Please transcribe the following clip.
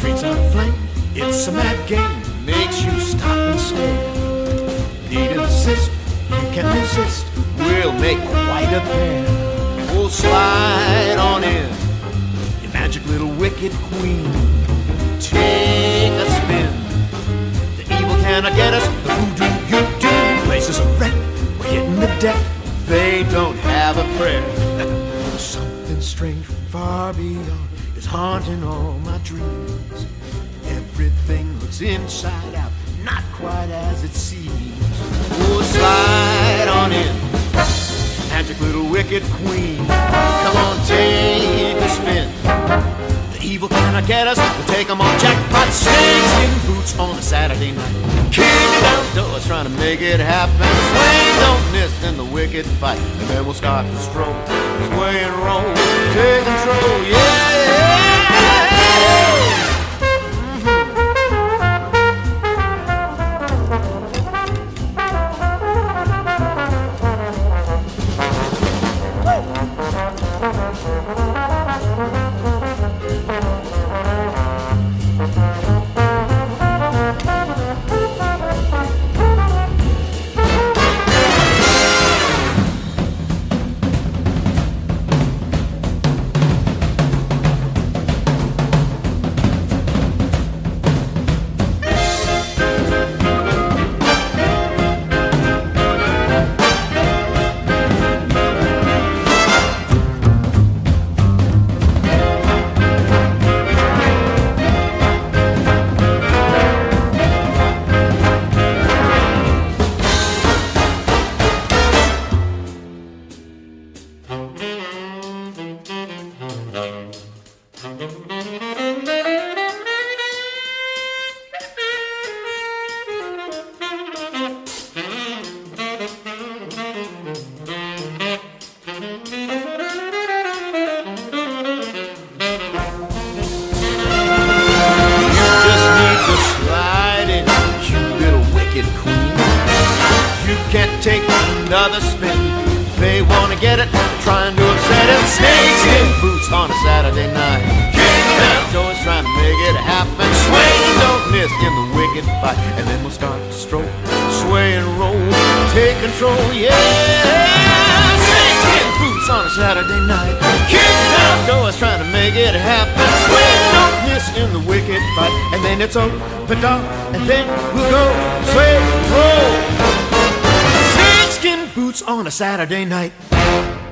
streets are aflame. It's a mad game, makes you stop and stare. Need an assist, you can resist. We'll make quite a pair. We'll slide on in, you magic little wicked queen. Take a spin. The evil cannot get us. The voodoo you do. Places are wrecked. We're hitting the deck. They don't have a prayer. Something strange from far beyond is haunting all my dreams. Everything looks inside out, not quite as it seems. Oh, slide on in, magic little wicked queen. Come on, take a spin. The evil cannot get us. We'll take them on jackpot. Snakeskin boots on a Saturday night. Kicking down doors, trying to make it happen. Swing, don't miss in the wicked fight. And then we'll start to stroll, sway and roll, take control, yeah. Take another spin. They wanna get it, trying to upset it. Snakes in boots on a Saturday night. King down doors, trying to make it happen. Swing, don't miss in the wicked fight. And then we'll start to stroll, sway and roll, take control, yeah. Snakes in boots on a Saturday night. King down doors, trying to make it happen. Swing, don't miss in the wicked fight. And then it's over, dog, and then we'll go sway and roll. Boots on a Saturday night.